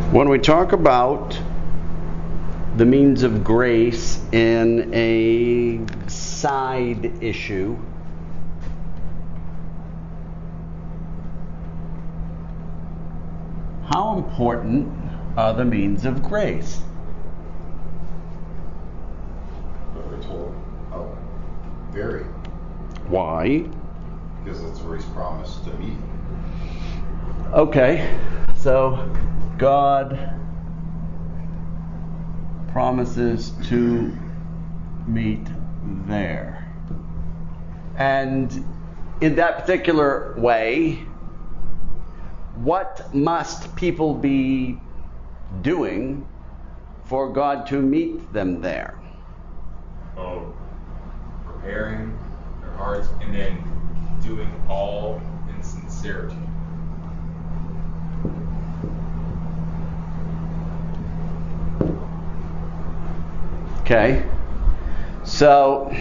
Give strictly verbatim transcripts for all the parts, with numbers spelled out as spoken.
When we talk about the means of grace in a side issue, how important are the means of grace? We're told, oh, very. Why? Because that's where he's promised to meet. Okay, so God promises to meet there. And in that particular way, what must people be doing for God to meet them there? Oh, preparing their hearts and then doing all in sincerity. Okay, so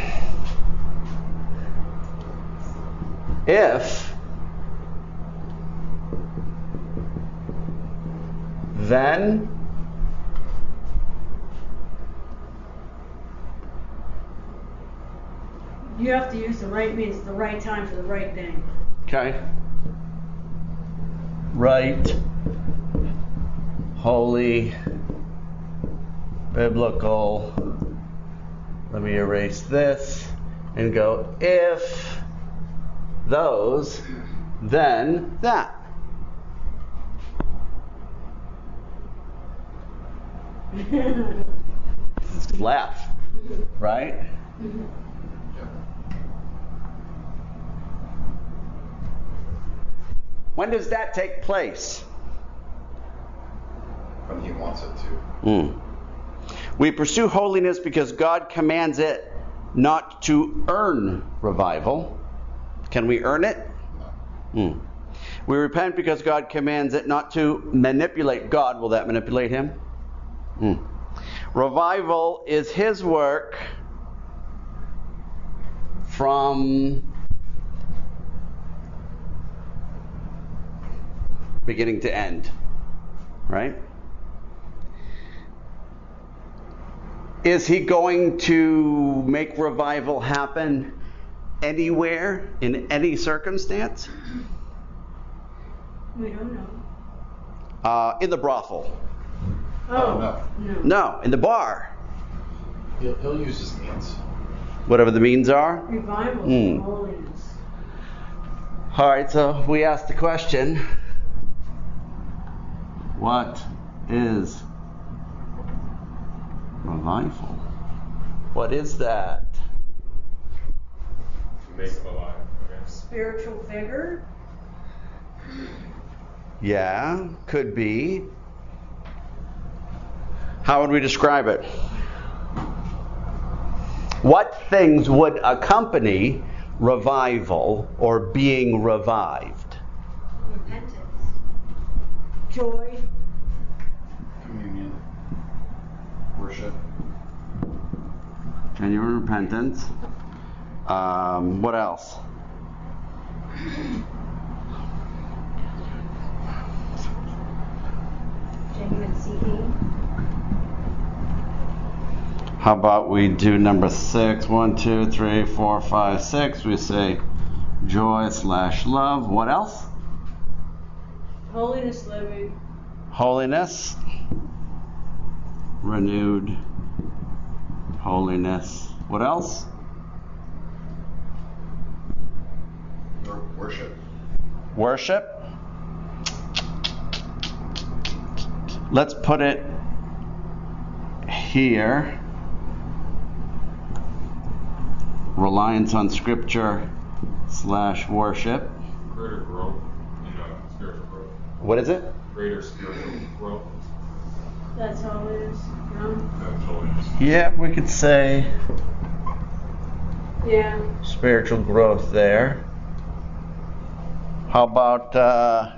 if then you have to use the right means, the right time for the right thing. okay, right, holy, biblical. Let me erase this and go, if those, then that. Just laugh, right? When does that take place? When he wants it to. Mm. We pursue holiness because God commands it, not to earn revival. Can we earn it? No. Mm. We repent because God commands it, not to manipulate God. Will that manipulate him? Mm. Revival is his work from beginning to end. Right? Is he going to make revival happen anywhere, in any circumstance? We don't know. Uh, in the brothel. Oh, no. no. No, in the bar. He'll, he'll use his means. Whatever the means are. Revival is Mm. holiness. All right, so we asked the question, what is revival? What is that? Make them alive. Okay. Spiritual vigor. Yeah, could be. How would we describe it? What things would accompany revival or being revived? Repentance. Joy. Communion. Worship. Genuine repentance. Um, what else? Genuine seeking. How about we do number six? One, two, three, four, five, six. We say joy slash love. What else? Holiness living. Holiness. Renewed holiness. What else? Wor- Worship. Worship. Let's put it here. Reliance on Scripture slash worship. Greater growth in uh, spiritual growth. What is it? Greater spiritual growth. That's all it is. No? That's holiness. Yeah, we could say Yeah. spiritual growth there. How about uh,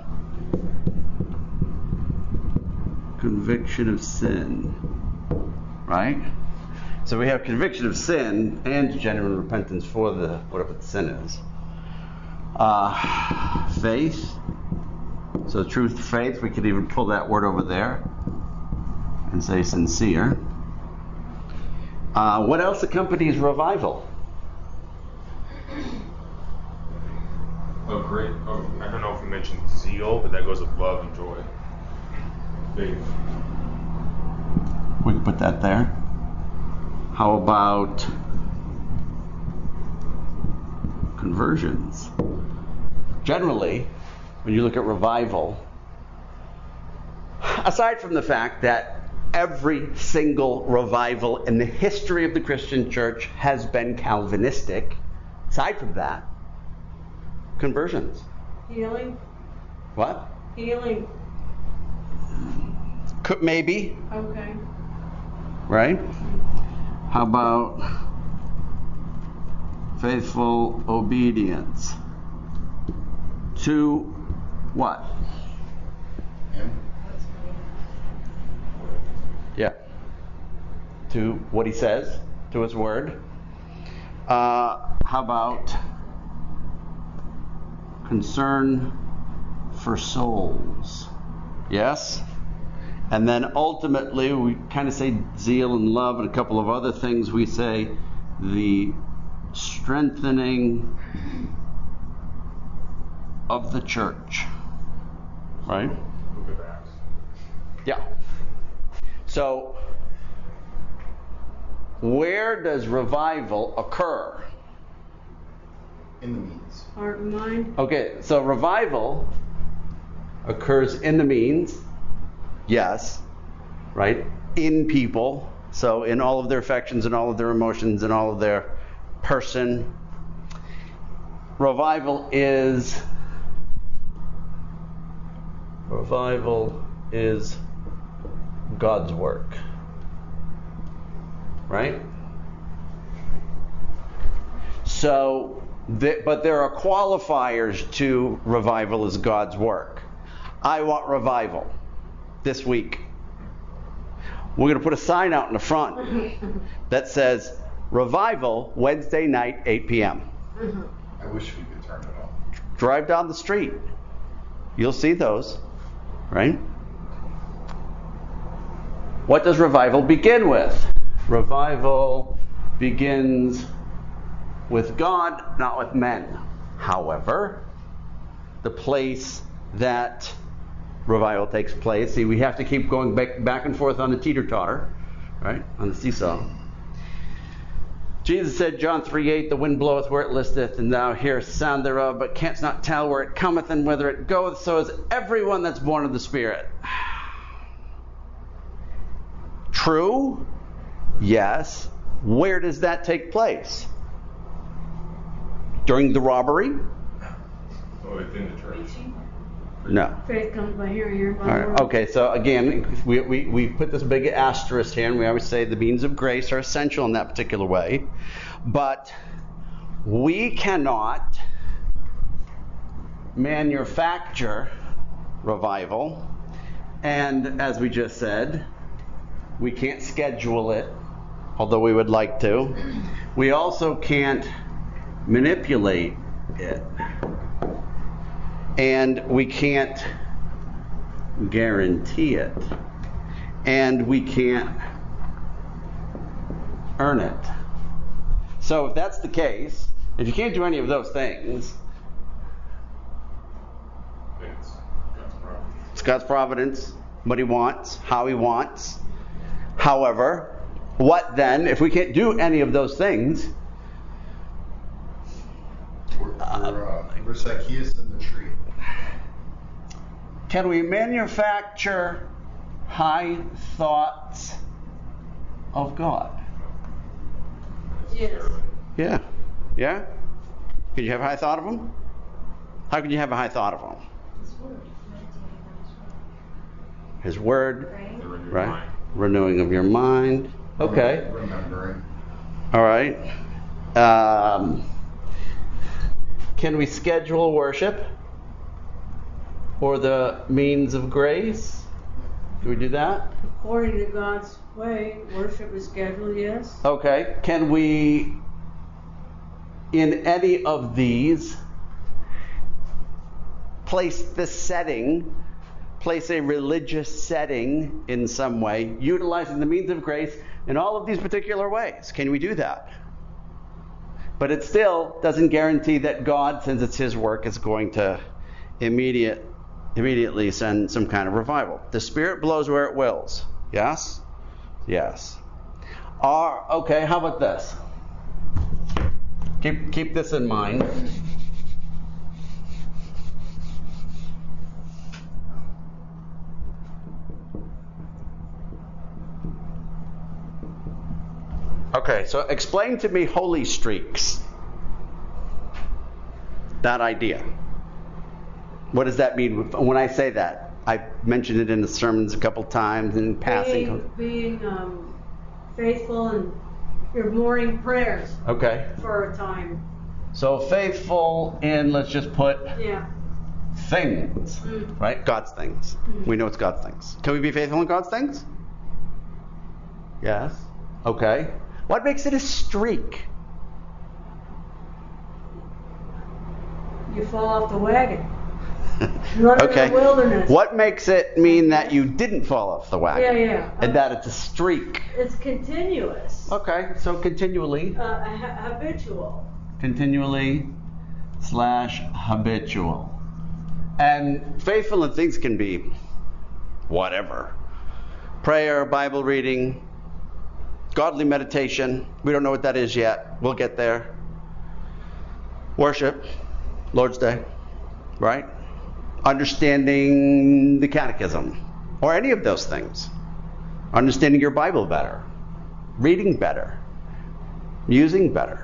conviction of sin? Right? So we have conviction of sin and genuine repentance for the whatever the sin is. Uh, faith, So truth, faith, we could even pull that word over there and say sincere. Uh, what else accompanies revival? Oh, great. Oh, I don't know if we mentioned zeal, but that goes with love and joy. Faith. We can put that there. How about conversions? Generally, when you look at revival, aside from the fact that every single revival in the history of the Christian church has been Calvinistic, aside from that, conversions. Healing? What? Healing. Could, maybe, Okay. right? How about faithful obedience to what? Him? Yeah. To what he says, to his word. Uh, how about concern for souls? Yes? And then ultimately, we kind of say zeal and love and a couple of other things. We say the strengthening of the church. Right? Book of Acts. Yeah. So, where does revival occur? In the means. Heart and mind? Okay, so revival occurs in the means, yes, right? In people, so in all of their affections and all of their emotions and all of their person. Revival is revival is God's work. Right? So, th- but there are qualifiers to revival as God's work. I want revival this week. We're going to put a sign out in the front that says revival Wednesday night, eight p.m. I wish we could turn it off. Drive down the street. You'll see those, right? What does revival begin with? Revival begins with God, not with men. However, the place that revival takes place, see, we have to keep going back, back and forth on the teeter-totter, right? On the seesaw. Jesus said, John three eight, the wind bloweth where it listeth, and thou hearest the sound thereof, but canst not tell where it cometh and whither it goeth, so is everyone that's born of the Spirit. True? Yes. Where does that take place? During the robbery? Oh, within the church. No. Faith comes by hearing, hearing by All the right. word. Okay, so again, we, we, we put this big asterisk here, and we always say the means of grace are essential in that particular way. But we cannot manufacture revival. And as we just said, we can't schedule it, although we would like to. We also can't manipulate it. And we can't guarantee it. And we can't earn it. So if that's the case, if you can't do any of those things, It's God's providence. it's God's providence, what he wants, how he wants. However, what then, if we can't do any of those things? We're, we're, uh, we're Zacchaeus in the tree. Can we manufacture high thoughts of God? Yes. Yeah. Yeah? Can you have a high thought of him? How can you have a high thought of him? His word, The renewed right? mind. Renewing of your mind. Okay. Remembering. All right. Um, can we schedule worship or the means of grace? Can we do that? According to God's way, worship is scheduled, yes. Okay. Can we, in any of these, place the setting place a religious setting in some way, utilizing the means of grace in all of these particular ways. Can we do that? But it still doesn't guarantee that God, since it's his work, is going to immediate, immediately send some kind of revival. The Spirit blows where it wills. Yes? Yes. Or, okay, how about this? Keep, keep this in mind. Okay, so explain to me holy streaks. That idea. What does that mean? When I say that, I mentioned it in the sermons a couple times in passing. Being, being um, faithful in your morning prayers. Okay. For a time. So faithful in, let's just put yeah. things, mm. right? God's things. Mm. We know it's God's things. Can we be faithful in God's things? Yes. Okay. What makes it a streak? You fall off the wagon. Run okay. in the wilderness. What makes it mean that you didn't fall off the wagon? Yeah, yeah. And uh, that it's a streak? It's continuous. Okay, so continually. Uh, ha- habitual. Continually slash habitual. And faithful in things can be whatever. Prayer, Bible reading, godly meditation. We don't know what that is yet. We'll get there. Worship, Lord's Day, right? Understanding the catechism, or any of those things. Understanding your Bible better, reading better, using better.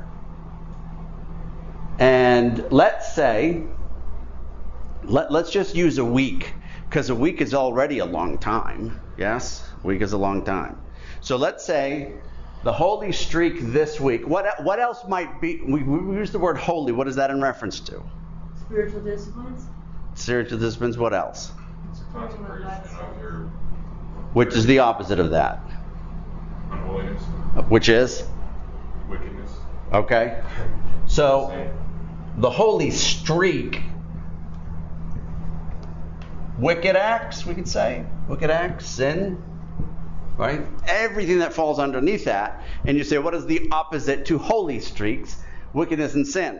And let's say, let, let's just use a week, because a week is already a long time. Yes? A week is a long time. So let's say the holy streak this week. What what else might be? We, we use the word holy. What is that in reference to? Spiritual disciplines. Spiritual disciplines. What else? It's consecration of your... Which is the opposite of that? Unholiness. Which is? Wickedness. Okay. So the holy streak. Wicked acts, we could say. Wicked acts, sin. Right? Everything that falls underneath that. And you say, what is the opposite to holy streaks? Wickedness and sin.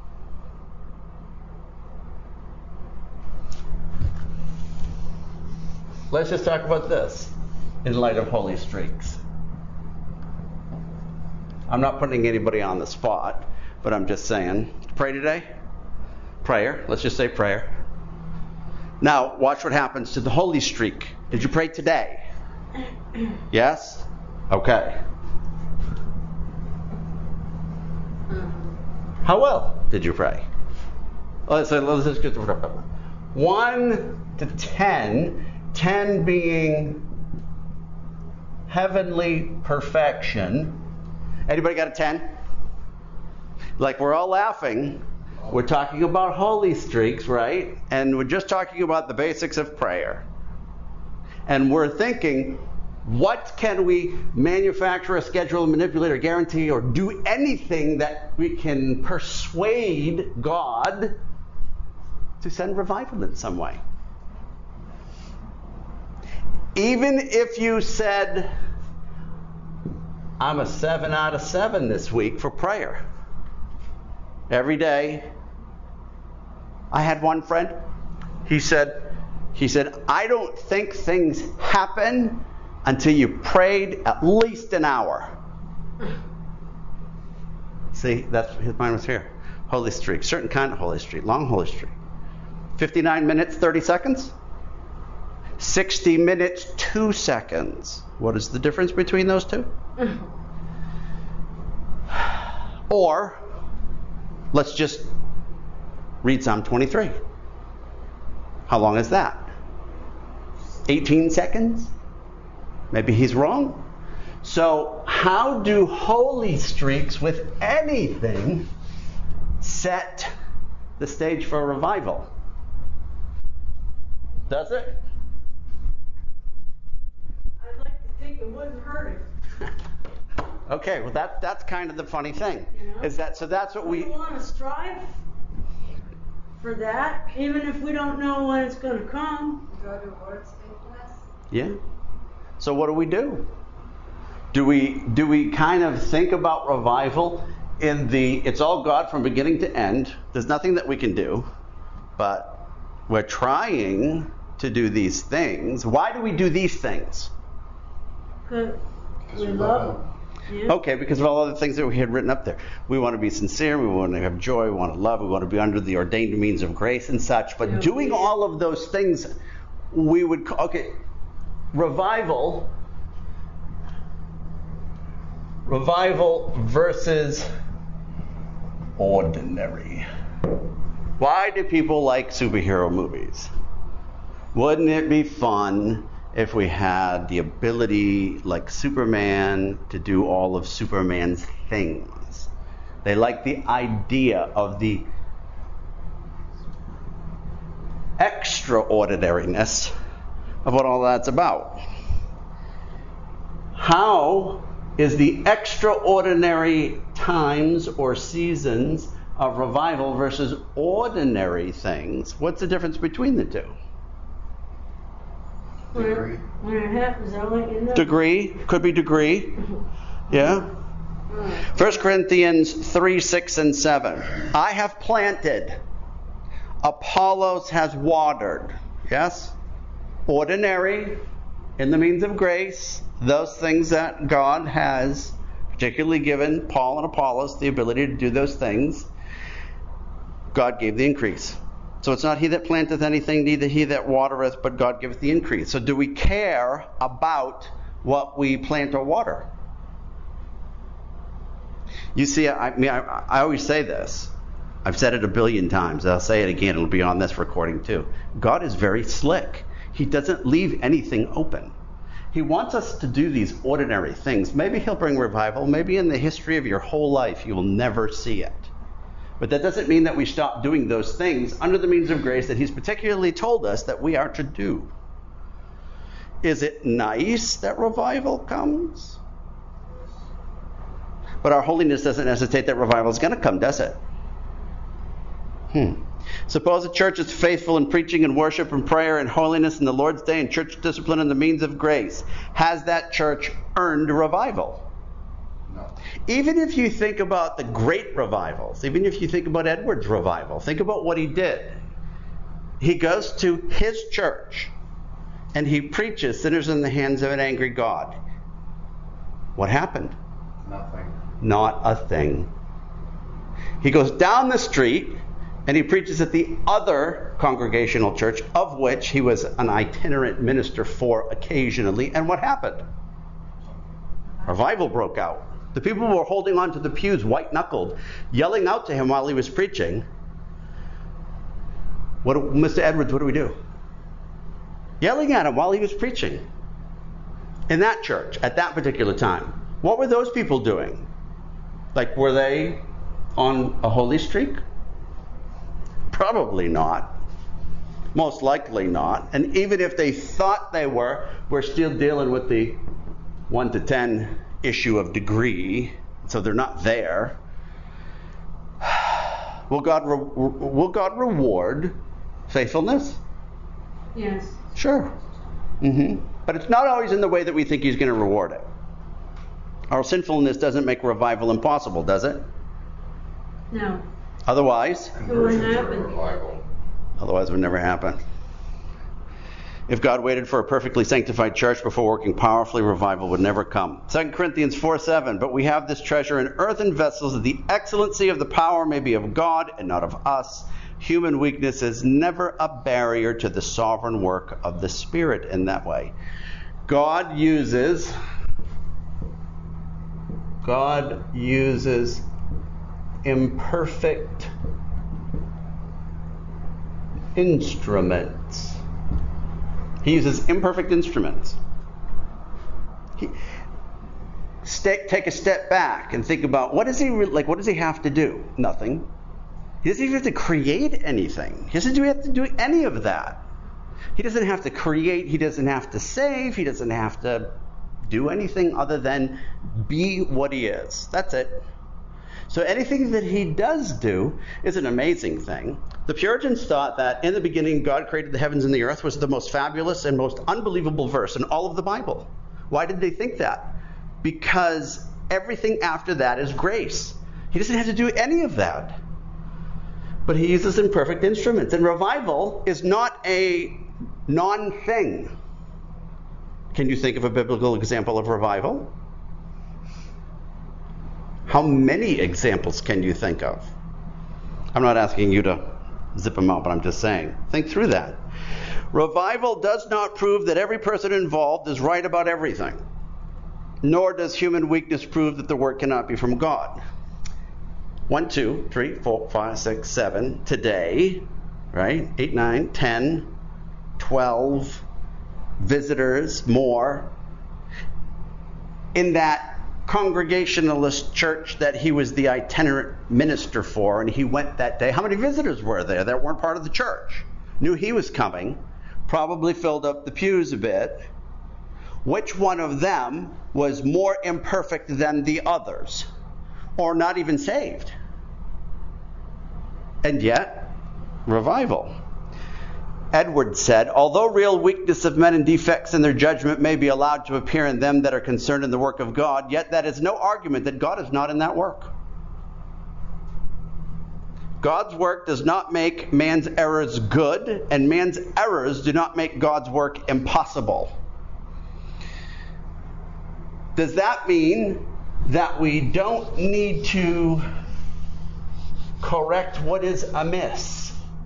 Let's just talk about this in light of holy streaks. I'm not putting anybody on the spot, but I'm just saying. Pray today? Prayer. Let's just say prayer. Now, watch what happens to the holy streak. Did you pray today? Yes? Okay. How well did you pray? Let's, let's just get to one to ten. ten being heavenly perfection. Anybody got a ten? Like, we're all laughing. We're talking about holy streaks, right? And we're just talking about the basics of prayer. And we're thinking, what can we manufacture, a schedule, manipulate, or guarantee, or do anything that we can persuade God to send revival in some way? Even if you said, I'm a seven out of seven this week for prayer. Every day. I had one friend, he said, he said, I don't think things happen until you prayed at least an hour. See, that's his mind was here. Holy streak, certain kind of holy streak, long holy streak. fifty-nine minutes, thirty seconds. sixty minutes, two seconds. What is the difference between those two? Or, let's just read Psalm twenty-three. How long is that? eighteen seconds? Maybe he's wrong. So, how do holy streaks with anything set the stage for a revival? Does it? I'd like to think it wouldn't hurt it. Okay, well that that's kind of the funny thing. You know? Is that so that's what we We want to strive for that, even if we don't know when it's going to come. God rewards faithfulness. Yeah. So what do we do? Do we do we kind of think about revival in the it's all God from beginning to end? There's nothing that we can do, but we're trying to do these things. Why do we do these things? Because we love them. Yeah. Okay, because of all other things that we had written up there. We want to be sincere, we want to have joy, we want to love, we want to be under the ordained means of grace and such. But Yeah. doing all of those things, we would call, okay, revival, revival versus ordinary. Why do people like superhero movies? Wouldn't it be fun if we had the ability, like Superman, to do all of Superman's things? They like the idea of the extraordinariness of what all that's about. How is the extraordinary times or seasons of revival versus ordinary things? What's the difference between the two? When it, Degree. when it happens, I want you to know. Degree, could be degree. Yeah. First Corinthians three, six, and seven. I have planted, Apollos has watered. Yes? Ordinary, in the means of grace, those things that God has particularly given Paul and Apollos the ability to do those things. God gave the increase. So it's not he that planteth anything, neither he that watereth, but God giveth the increase. So do we care about what we plant or water? You see, I mean, I, I always say this. I've said it a billion times. I'll say it again. It'll be on this recording too. God is very slick. He doesn't leave anything open. He wants us to do these ordinary things. Maybe he'll bring revival. Maybe in the history of your whole life you will never see it. But that doesn't mean that we stop doing those things under the means of grace that he's particularly told us that we are to do. Is it nice that revival comes? But our holiness doesn't necessitate that revival is going to come, does it? Hmm. Suppose a church is faithful in preaching and worship and prayer and holiness in the Lord's day and church discipline and the means of grace. Has that church earned revival? No. Even if you think about the great revivals, even if you think about Edward's revival, think about what he did. He goes to his church and he preaches sinners in the hands of an angry God. What happened? Nothing. Not a thing. He goes down the street and he preaches at the other congregational church, of which he was an itinerant minister for occasionally. And what happened? Revival broke out. The people were holding on to the pews, white-knuckled, yelling out to him while he was preaching. What, Mister Edwards, what do we do? Yelling at him while he was preaching. In that church, at that particular time. What were those people doing? Like, were they on a holy streak? Probably not. Most likely not. And even if they thought they were, we're still dealing with the one to ten issue of degree, so they're not there. Will God re- will God reward faithfulness? Yes. Sure. Mm-hmm. But it's not always in the way that we think he's going to reward it. Our sinfulness doesn't make revival impossible, does it? No. Otherwise, Conversions are happen. revival. otherwise it would never happen. If God waited for a perfectly sanctified church before working powerfully, revival would never come. Second Corinthians four seven, but we have this treasure in earthen vessels, that the excellency of the power may be of God and not of us. Human weakness is never a barrier to the sovereign work of the Spirit in that way. God uses, God uses imperfect instruments. He uses imperfect instruments. He, stay, take a step back and think about what does he re- like. What does he have to do? Nothing. He doesn't even have to create anything. He doesn't have to do any of that. He doesn't have to create. He doesn't have to save. He doesn't have to do anything other than be what he is. That's it. So anything that he does do is an amazing thing. The Puritans thought that in the beginning God created the heavens and the earth was the most fabulous and most unbelievable verse in all of the Bible. Why did they think that? Because everything after that is grace. He doesn't have to do any of that. But he uses imperfect instruments. And revival is not a non-thing. Can you think of a biblical example of revival? How many examples can you think of? I'm not asking you to zip them out, but I'm just saying. Think through that. Revival does not prove that every person involved is right about everything. Nor does human weakness prove that the work cannot be from God. One, two, three, four, five, six, seven. Today, right? Eight, nine, ten, twelve visitors, more. In that Congregationalist church that he was the itinerant minister for, and he went that day. How many visitors were there that weren't part of the church? Knew he was coming, probably filled up the pews a bit. Which one of them was more imperfect than the others, or not even saved? And yet, revival. Edwards said, although real weakness of men and defects in their judgment may be allowed to appear in them that are concerned in the work of God, yet that is no argument that God is not in that work. God's work does not make man's errors good, and man's errors do not make God's work impossible. Does that mean that we don't need to correct what is amiss?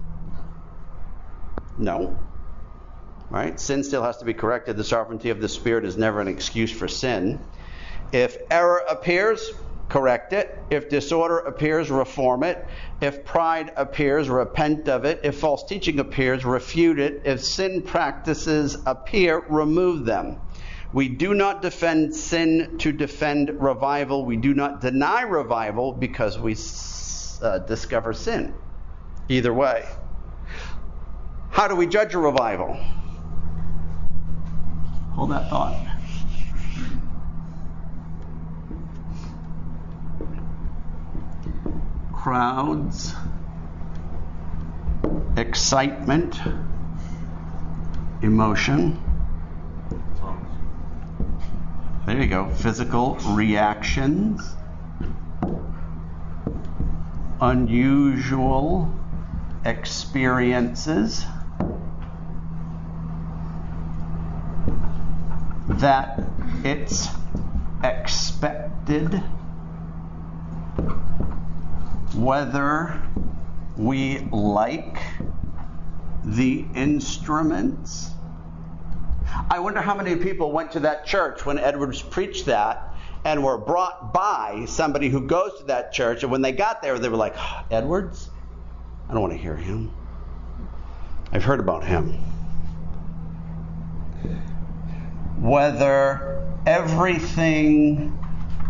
No. Right? Sin still has to be corrected. The sovereignty of the Spirit is never an excuse for sin. If error appears, correct it. If disorder appears, reform it. If pride appears, repent of it. If false teaching appears, refute it. If sin practices appear, remove them. We do not defend sin to defend revival. We do not deny revival because we uh, discover sin. Either way. How do we judge a revival? Hold that thought. Crowds, excitement, emotion. There you go. Physical reactions, unusual experiences that it's expected, whether we like the instruments. I wonder how many people went to that church when Edwards preached that and were brought by somebody who goes to that church, and when they got there they were like, oh, Edwards? I don't want to hear him. I've heard about him. Whether everything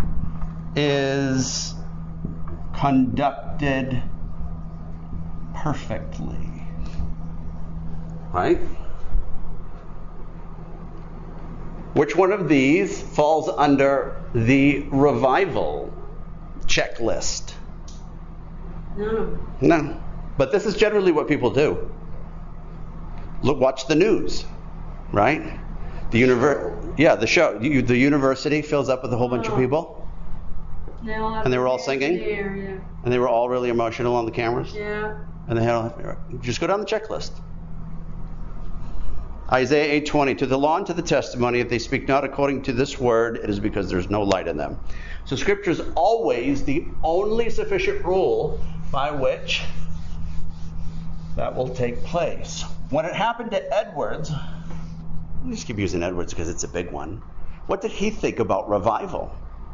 is conducted perfectly. Right? Which one of these falls under the revival checklist? No. No. But this is generally what people do. Look, watch the news, right? The univer- yeah, the show. You, the university fills up with a whole bunch Oh. of people, They all have and they were all the singing, hair, yeah. and they were all really emotional on the cameras, Yeah. and they had just go down the checklist. Isaiah eight twenty, to the law and to the testimony, if they speak not according to this word, it is because there's no light in them. So Scripture is always the only sufficient rule by which that will take place. When it happened to Edwards, I'll just keep using Edwards because it's a big one. What did he think about revival?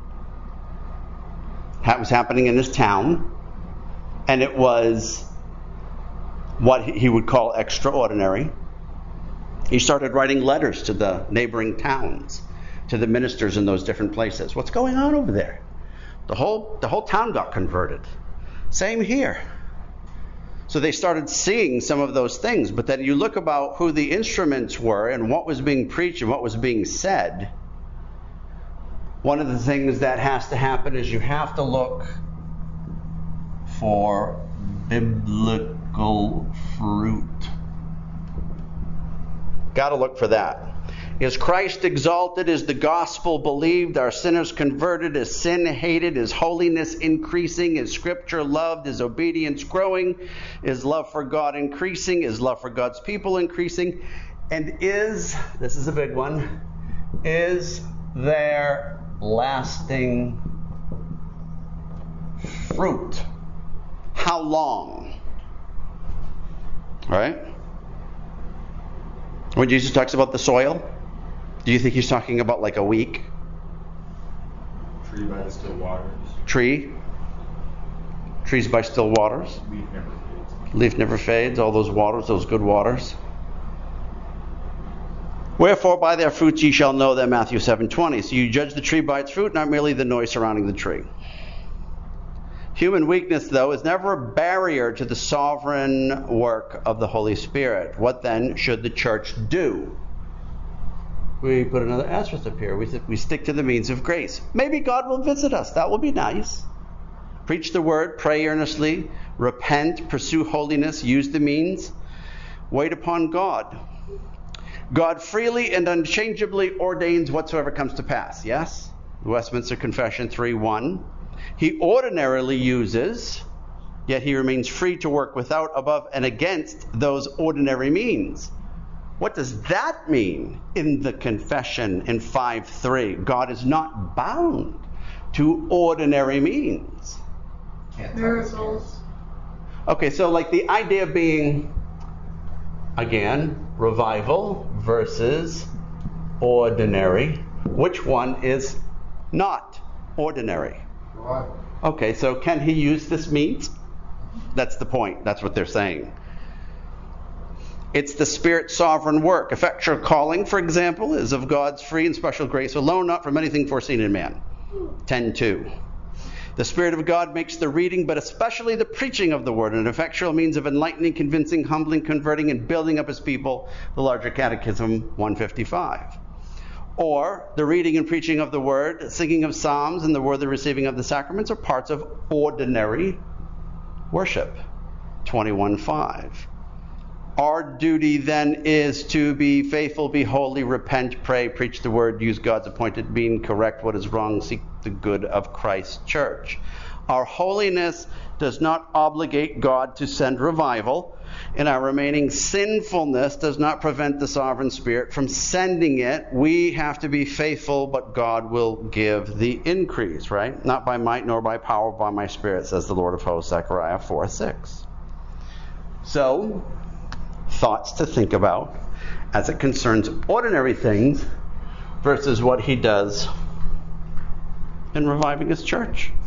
That was happening in his town, and it was what he would call extraordinary. He started writing letters to the neighboring towns, to the ministers in those different places. What's going on over there? The whole the whole town got converted. Same here. So they started seeing some of those things. But then you look about who the instruments were and what was being preached and what was being said. One of the things that has to happen is you have to look for biblical fruit. Got to look for that. Is Christ exalted? Is the gospel believed? Are sinners converted? Is sin hated? Is holiness increasing? Is scripture loved? Is obedience growing? Is love for God increasing? Is love for God's people increasing? And is, this is a big one, is there lasting fruit? How long? All right? When Jesus talks about the soil, do you think he's talking about like a week? Tree by the still waters. Tree? Trees by still waters? Leaf never fades. Leaf never fades, all those waters, those good waters. Wherefore by their fruits ye shall know them, Matthew seven twenty. So you judge the tree by its fruit, not merely the noise surrounding the tree. Human weakness, though, is never a barrier to the sovereign work of the Holy Spirit. What then should the church do? We put another asterisk up here. We, we stick to the means of grace. Maybe God will visit us. That will be nice. Preach the word, pray earnestly, repent, pursue holiness, use the means. Wait upon God. God freely and unchangeably ordains whatsoever comes to pass. Yes? Westminster Confession three one. He ordinarily uses, yet he remains free to work without, above, and against those ordinary means. What does that mean in the confession in five three? God is not bound to ordinary means. Can't Miracles. Okay, so like the idea being, again, revival versus ordinary. Which one is not ordinary? Revival. Okay, so can he use this means? That's the point. That's what they're saying. It's the Spirit's sovereign work. Effectual calling, for example, is of God's free and special grace alone, not from anything foreseen in man. ten two. The Spirit of God makes the reading, but especially the preaching of the word, an effectual means of enlightening, convincing, humbling, converting, and building up his people, the larger Catechism one fifty-five. Or the reading and preaching of the word, singing of psalms, and the worthy receiving of the sacraments are parts of ordinary worship. twenty-one five. Our duty then is to be faithful, be holy, repent, pray, preach the word, use God's appointed mean, correct what is wrong, seek the good of Christ's church. Our holiness does not obligate God to send revival, and our remaining sinfulness does not prevent the sovereign Spirit from sending it. We have to be faithful, but God will give the increase, right? Not by might nor by power, by my Spirit, says the Lord of hosts, Zechariah four six. So, thoughts to think about as it concerns ordinary things versus what he does in reviving his church.